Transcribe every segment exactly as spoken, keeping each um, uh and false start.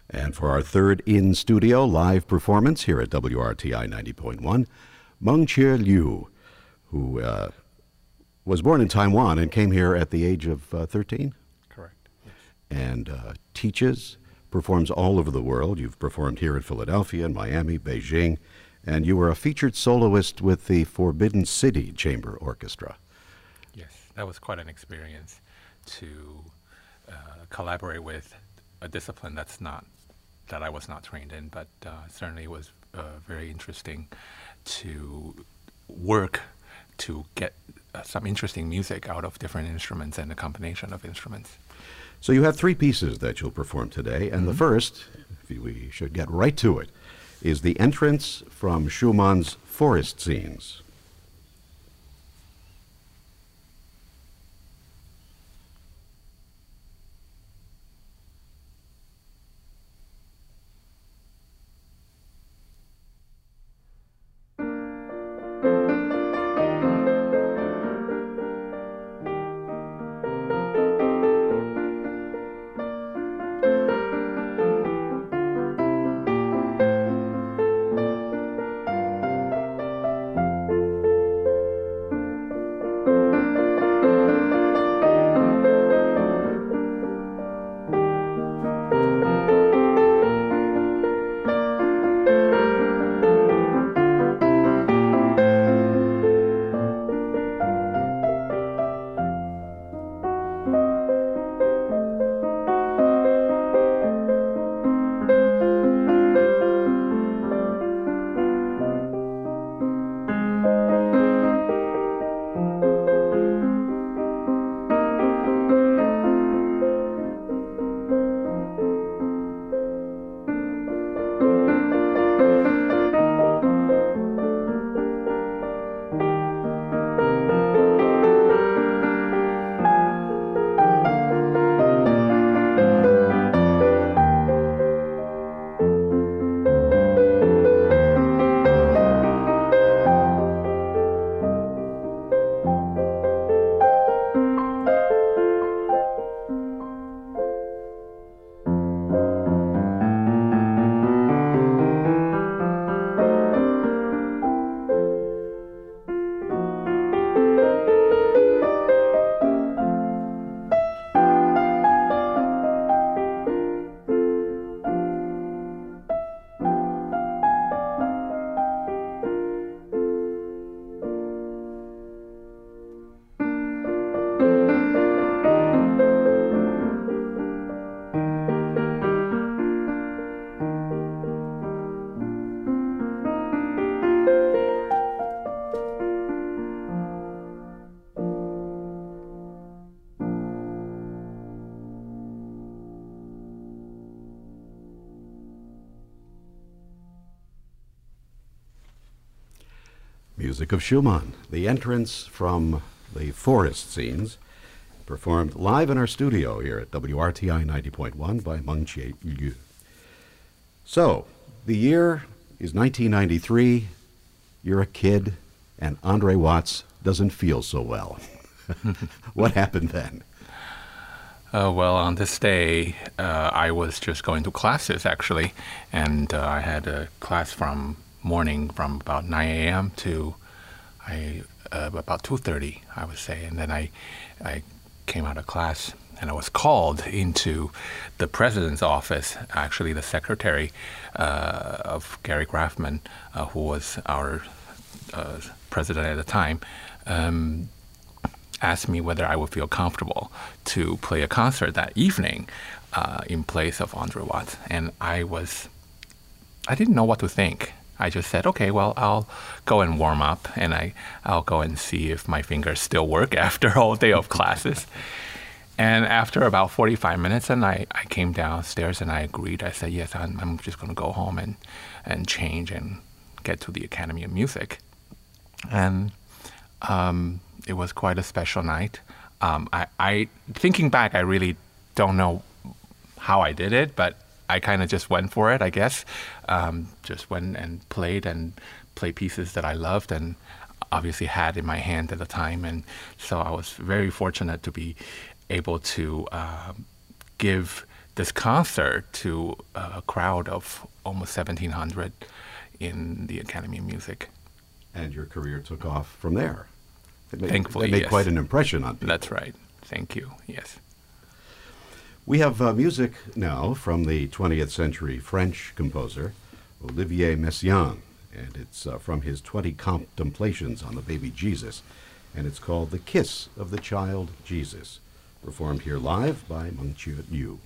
And for our third in-studio live performance here at W R T I ninety point one, Meng Chie Liu, who uh, was born in Taiwan and came here at the age of uh, thirteen? Correct. Yes. And uh, teaches, performs all over the world. You've performed here in Philadelphia, in Miami, Beijing, and you were a featured soloist with the Forbidden City Chamber Orchestra. Yes, that was quite an experience to uh, collaborate with a discipline that's not that I was not trained in, but uh, certainly it was uh, very interesting to work to get uh, some interesting music out of different instruments and a combination of instruments. So you have three pieces that you'll perform today, and mm-hmm. the first, if we should get right to it, is the entrance from Schumann's Forest Scenes. Music of Schumann, the entrance from the Forest Scenes, performed live in our studio here at W R T I ninety point one by Meng Chie Liu. So, the year is nineteen ninety-three, you're a kid, and Andre Watts doesn't feel so well. What happened then? Uh, well, on this day, uh, I was just going to classes, actually, and uh, I had a class from morning from about nine a.m. to I uh, about two thirty, I would say. And then I, I came out of class, and I was called into the president's office, actually the secretary uh, of Gary Grafman, uh, who was our uh, president at the time, um, asked me whether I would feel comfortable to play a concert that evening uh, in place of Andre Watts. And I was, I didn't know what to think. I just said, okay, well, I'll go and warm up, and I, I'll go and see if my fingers still work after a whole day of classes. And after about forty-five minutes, and I, I came downstairs and I agreed. I said, yes, I'm, I'm just going to go home and, and change and get to the Academy of Music. And um, it was quite a special night. Um, I, I, thinking back, I really don't know how I did it, but I kind of just went for it, I guess. Um, just went and played and played pieces that I loved and obviously had in my hand at the time. And so I was very fortunate to be able to uh, give this concert to a crowd of almost seventeen hundred in the Academy of Music. And your career took off from there. It made, Thankfully, it made yes. quite an impression on people. That's right. Thank you. Yes. We have uh, music now from the twentieth century French composer Olivier Messiaen, and it's uh, from his twenty Contemplations on the Baby Jesus, and it's called The Kiss of the Child Jesus, performed here live by Meng Chue Liu.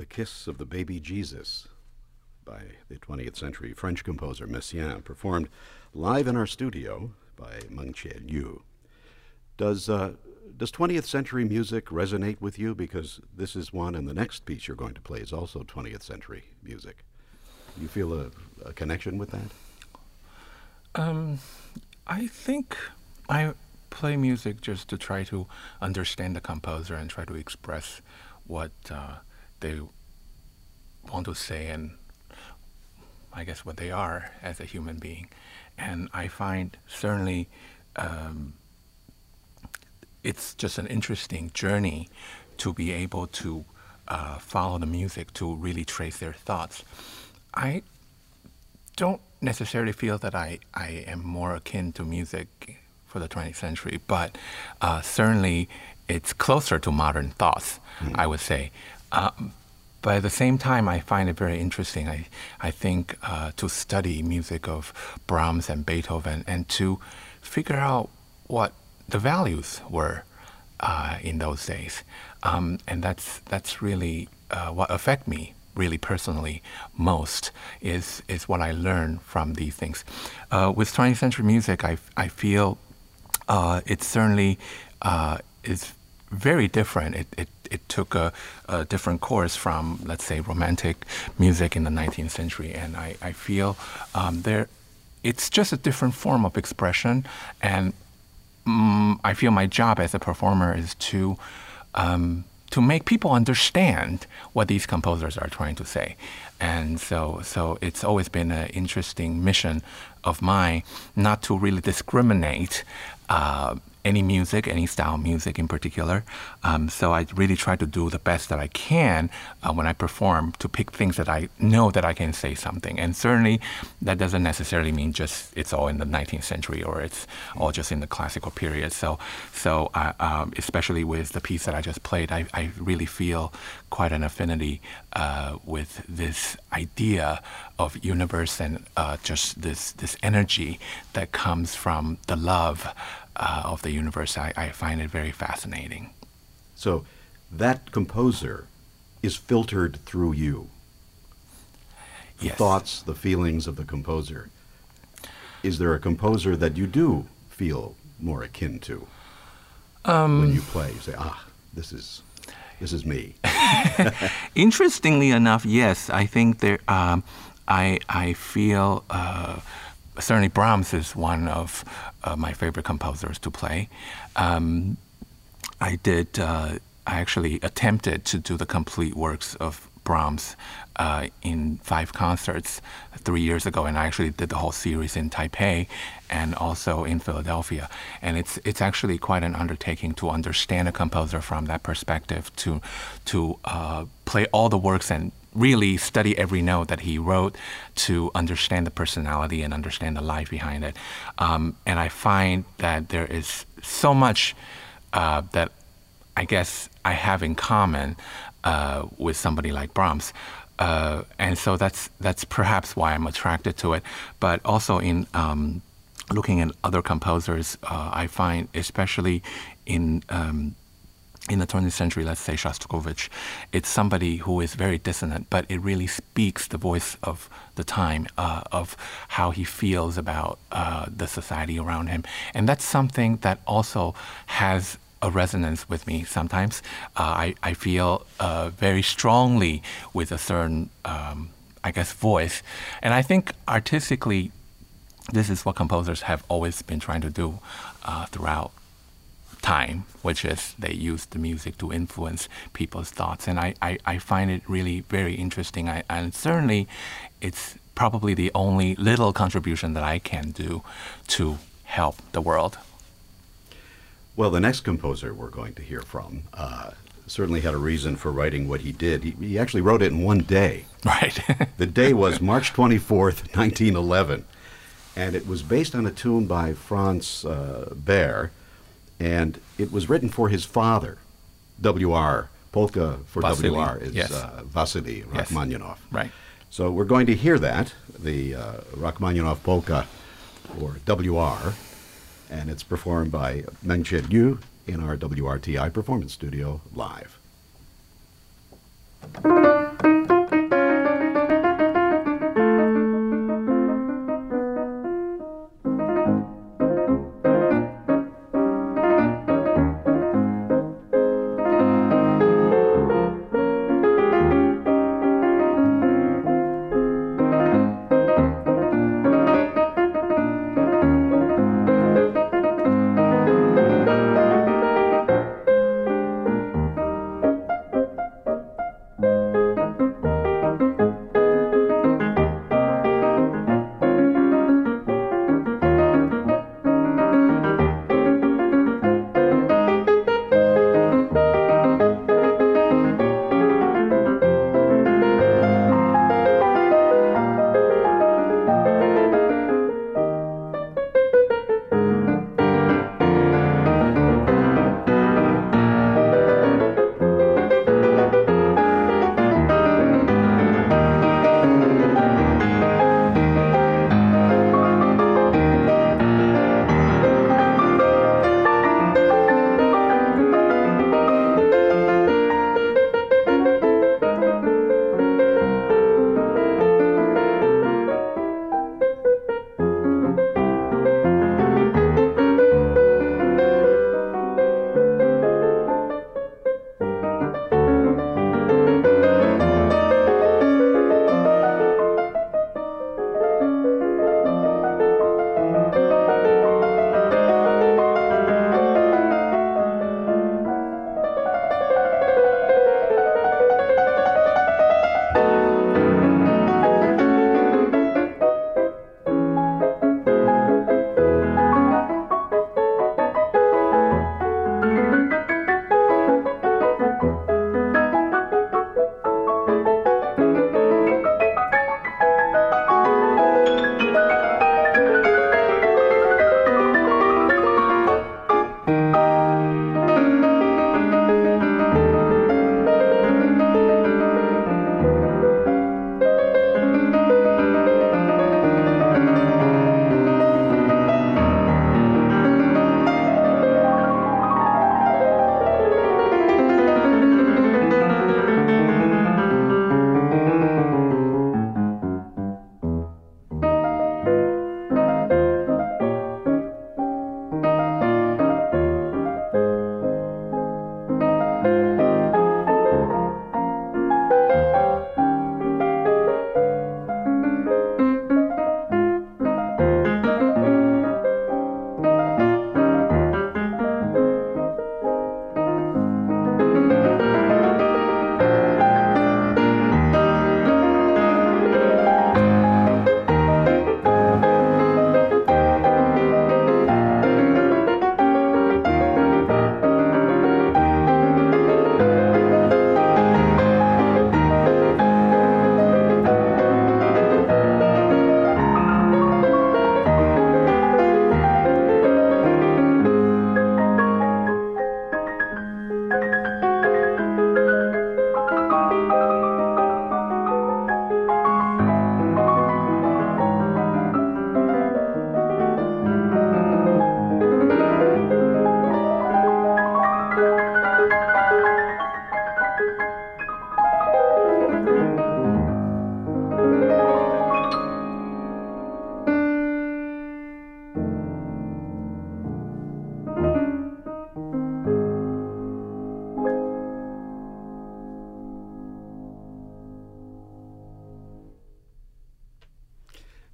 The Kiss of the Baby Jesus by the twentieth century French composer Messiaen, performed live in our studio by Meng Qie Liu. Does, uh, does twentieth century music resonate with you? Because this is one, and the next piece you're going to play is also twentieth century music. You feel a, a connection with that? Um, I think I play music just to try to understand the composer and try to express what uh, they want to say, and I guess what they are as a human being. And I find certainly um, it's just an interesting journey to be able to uh, follow the music, to really trace their thoughts. I don't necessarily feel that I, I am more akin to music for the twentieth century, but uh, certainly it's closer to modern thoughts, mm. I would say. Um, but at the same time, I find it very interesting. I, I think uh, to study music of Brahms and Beethoven and to figure out what the values were uh, in those days. Um, and that's, that's really uh, what affect me really personally most is is what I learn from these things. Uh, with twentieth century music, I, I feel uh, it certainly uh, is very different. It, it, it took a, a different course from, let's say, romantic music in the nineteenth century, and I, I feel um, there, it's just a different form of expression, and um, I feel my job as a performer is to um, to make people understand what these composers are trying to say. And so so it's always been an interesting mission of mine not to really discriminate uh, any music, any style of music in particular. Um, so I really try to do the best that I can uh, when I perform to pick things that I know that I can say something. And certainly that doesn't necessarily mean just it's all in the nineteenth century or it's all just in the classical period. So, so uh, um, especially with the piece that I just played, I, I really feel quite an affinity uh, with this idea of universe and uh, just this, this energy that comes from the love Uh, of the universe. I, I find it very fascinating. So that composer is filtered through you. The Yes. thoughts, the feelings of the composer. Is there a composer that you do feel more akin to Um, when you play? You say, ah, this is this is me. Interestingly enough, yes, I think there. Um, I I feel. Uh, Certainly, Brahms is one of uh, my favorite composers to play. Um, I did. Uh, I actually attempted to do the complete works of Brahms uh, in five concerts three years ago, and I actually did the whole series in Taipei and also in Philadelphia. And it's it's actually quite an undertaking to understand a composer from that perspective, to to uh, play all the works and really study every note that he wrote to understand the personality and understand the life behind it. Um, and I find that there is so much uh, that I guess I have in common uh, with somebody like Brahms. Uh, and so that's that's perhaps why I'm attracted to it. But also in um, looking at other composers, uh, I find especially in um, in the twentieth century, let's say Shostakovich, it's somebody who is very dissonant, but it really speaks the voice of the time, uh, of how he feels about uh, the society around him. And that's something that also has a resonance with me sometimes. Uh, I, I feel uh, very strongly with a certain, um, I guess, voice. And I think artistically, this is what composers have always been trying to do uh, throughout time, which is they use the music to influence people's thoughts. And I, I, I find it really very interesting. I, and certainly it's probably the only little contribution that I can do to help the world. Well, the next composer we're going to hear from uh, certainly had a reason for writing what he did. He, he actually wrote it in one day. Right. The day was March twenty-fourth, nineteen eleven. And it was based on a tune by Franz uh, Baer. And it was written for his father, W R. Polka for Vasily, W R is yes. uh, Vasily Rachmaninoff. Yes. Right. So we're going to hear that, the uh, Rachmaninoff Polka for W R, and it's performed by Meng Qie Liu in our W R T I Performance Studio live.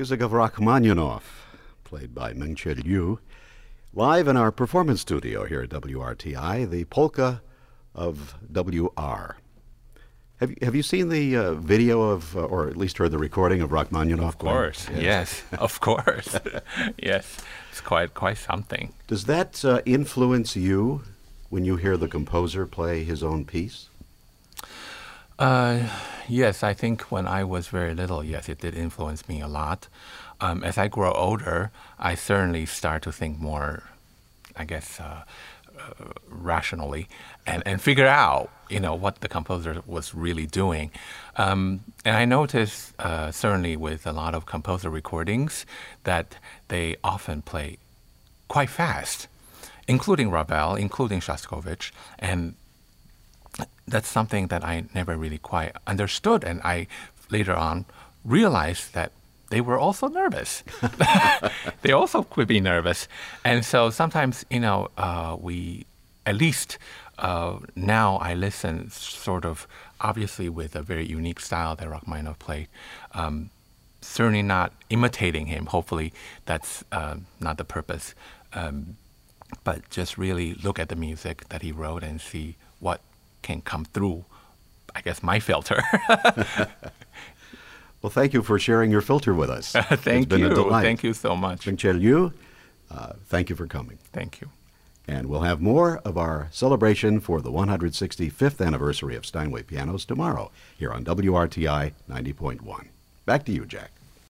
Music of Rachmaninoff, played by Meng-Chi Liu. Live in our performance studio here at W R T I, the polka of W R. Have you, have you seen the uh, video of, uh, or at least heard the recording of Rachmaninoff? Of course, yes, yes of course. Yes, it's quite quite something. Does that uh, influence you when you hear the composer play his own piece? Uh, yes, I think when I was very little, yes, it did influence me a lot. Um, as I grow older, I certainly start to think more, I guess, uh, uh, rationally and, and figure out, you know, what the composer was really doing. Um, and I noticed, uh, certainly with a lot of composer recordings, that they often play quite fast, including Ravel, including Shostakovich, and that's something that I never really quite understood, and I later on realized that they were also nervous. They also could be nervous. And so sometimes, you know, uh, we, at least uh, now I listen sort of, obviously with a very unique style that Rachmaninoff played, um, certainly not imitating him. Hopefully that's uh, not the purpose. Um, but just really look at the music that he wrote and see what can come through, I guess, my filter. Well, thank you for sharing your filter with us. Thank it's been you. A delight. Thank you so much. Meng-Chi Liu, uh, thank you for coming. Thank you. And we'll have more of our celebration for the one hundred sixty-fifth anniversary of Steinway Pianos tomorrow here on W R T I ninety point one. Back to you, Jack.